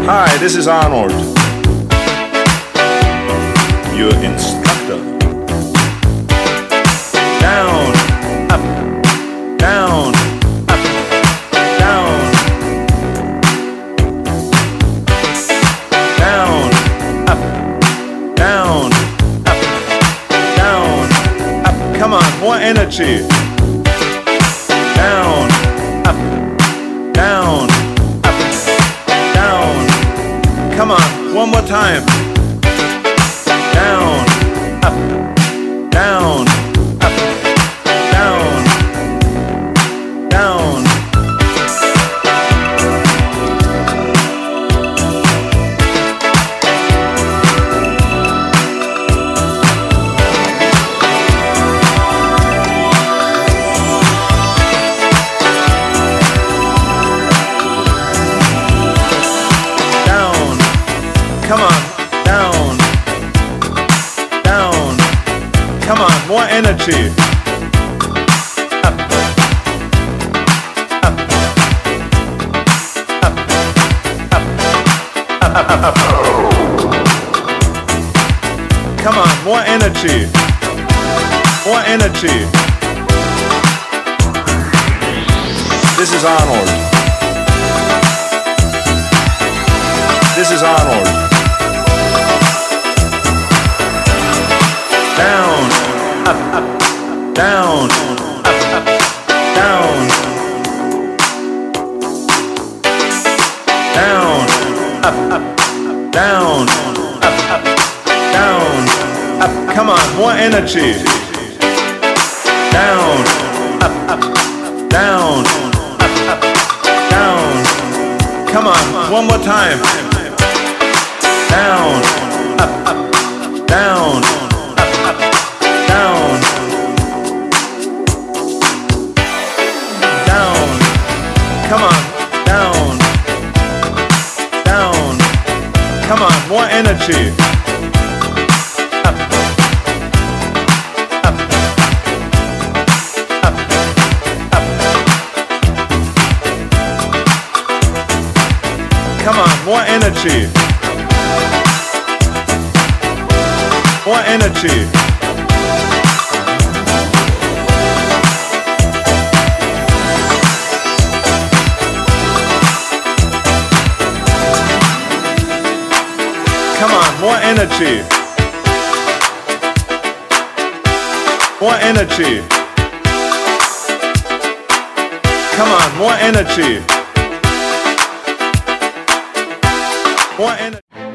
Hi, this is Arnold, your instructor. Down, up, down, up, down. Down, up, down, up, down, up. Come on, more energy. Down, up, down, up, down. Come on, one more time. Down, up, down, up, down, down. Come on, down, down. Come on, more energy. Up, up, up, up, up, up. Come on, more energy. More energy. This is Arnold. This is Arnold. Down, up, up, down, up, up, down. Down, up, up, down, up, up, down, up. Come on, more energy. Down, up, up, down, up, up, down. Come on, one more time. Down, up, up, down. Down, down, come on, down, down, come on, more energy. Up, up, up, up. Come on, more energy. More energy. Come on, more energy. More energy. Come on, more energy. More energy.